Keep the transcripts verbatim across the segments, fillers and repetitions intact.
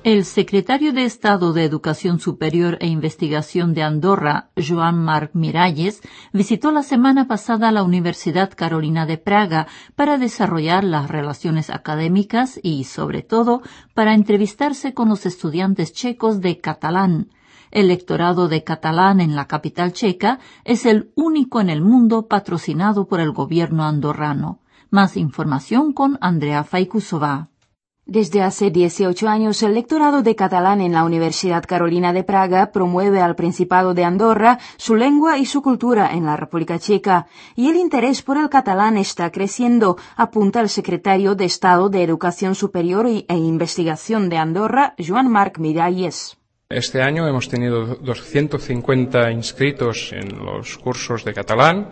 El secretario de Estado de Educación Superior e Investigación de Andorra, Joan Marc Miralles, visitó la semana pasada la Universidad Carolina de Praga para desarrollar las relaciones académicas y, sobre todo, para entrevistarse con los estudiantes checos de catalán. El lectorado de catalán en la capital checa es el único en el mundo patrocinado por el gobierno andorrano. Más información con Andrea Faikusova. Desde hace dieciocho años, el lectorado de catalán en la Universidad Carolina de Praga promueve al Principado de Andorra su lengua y su cultura en la República Checa, y el interés por el catalán está creciendo, apunta el secretario de Estado de Educación Superior e Investigación de Andorra, Joan Marc Miralles. Este año hemos tenido doscientos cincuenta inscritos en los cursos de catalán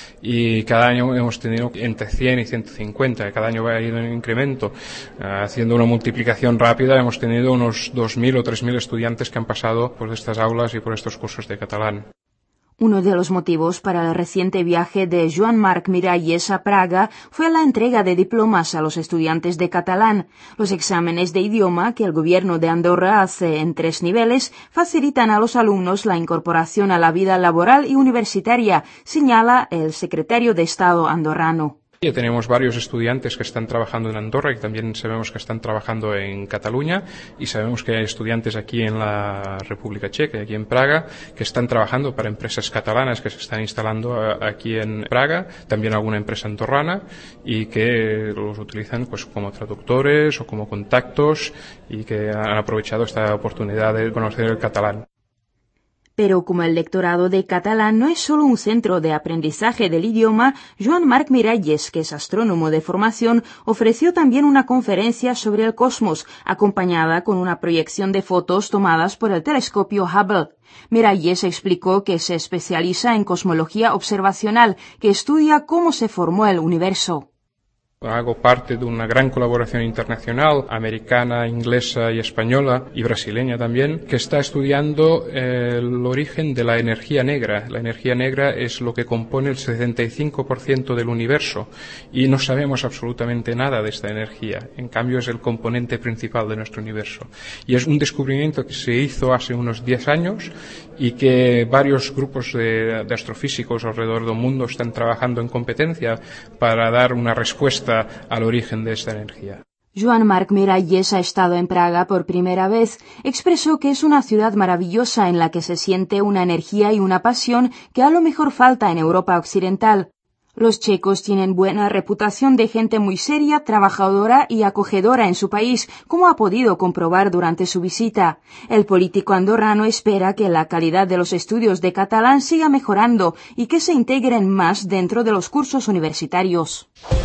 y cada año hemos tenido entre cien y ciento cincuenta. Cada año va a ir en incremento. Haciendo una multiplicación rápida, hemos tenido unos dos mil o tres mil estudiantes que han pasado por estas aulas y por estos cursos de catalán. Uno de los motivos para el reciente viaje de Joan Marc Miralles a Praga fue la entrega de diplomas a los estudiantes de catalán. Los exámenes de idioma que el gobierno de Andorra hace en tres niveles facilitan a los alumnos la incorporación a la vida laboral y universitaria, señala el secretario de Estado andorrano. Ya tenemos varios estudiantes que están trabajando en Andorra y también sabemos que están trabajando en Cataluña, y sabemos que hay estudiantes aquí en la República Checa, aquí en Praga, que están trabajando para empresas catalanas que se están instalando aquí en Praga, también alguna empresa andorrana, y que los utilizan pues como traductores o como contactos, y que han aprovechado esta oportunidad de conocer el catalán. Pero como el lectorado de catalán no es solo un centro de aprendizaje del idioma, Joan Marc Miralles, que es astrónomo de formación, ofreció también una conferencia sobre el cosmos, acompañada con una proyección de fotos tomadas por el telescopio Hubble. Miralles explicó que se especializa en cosmología observacional, que estudia cómo se formó el universo. Hago parte de una gran colaboración internacional, americana, inglesa y española, y brasileña también, que está estudiando eh, el origen de la energía negra. La energía negra es lo que compone el setenta y cinco por ciento del universo, y no sabemos absolutamente nada de esta energía. En cambio, es el componente principal de nuestro universo. Y es un descubrimiento que se hizo hace unos diez años y que varios grupos de, de astrofísicos alrededor del mundo están trabajando en competencia para dar una respuesta al origen de esta energía. Joan Marc Miralles ha estado en Praga por primera vez. Expresó que es una ciudad maravillosa en la que se siente una energía y una pasión que a lo mejor falta en Europa occidental. Los checos tienen buena reputación de gente muy seria, trabajadora y acogedora en su país, como ha podido comprobar durante su visita. El político andorrano espera que la calidad de los estudios de catalán siga mejorando y que se integren más dentro de los cursos universitarios.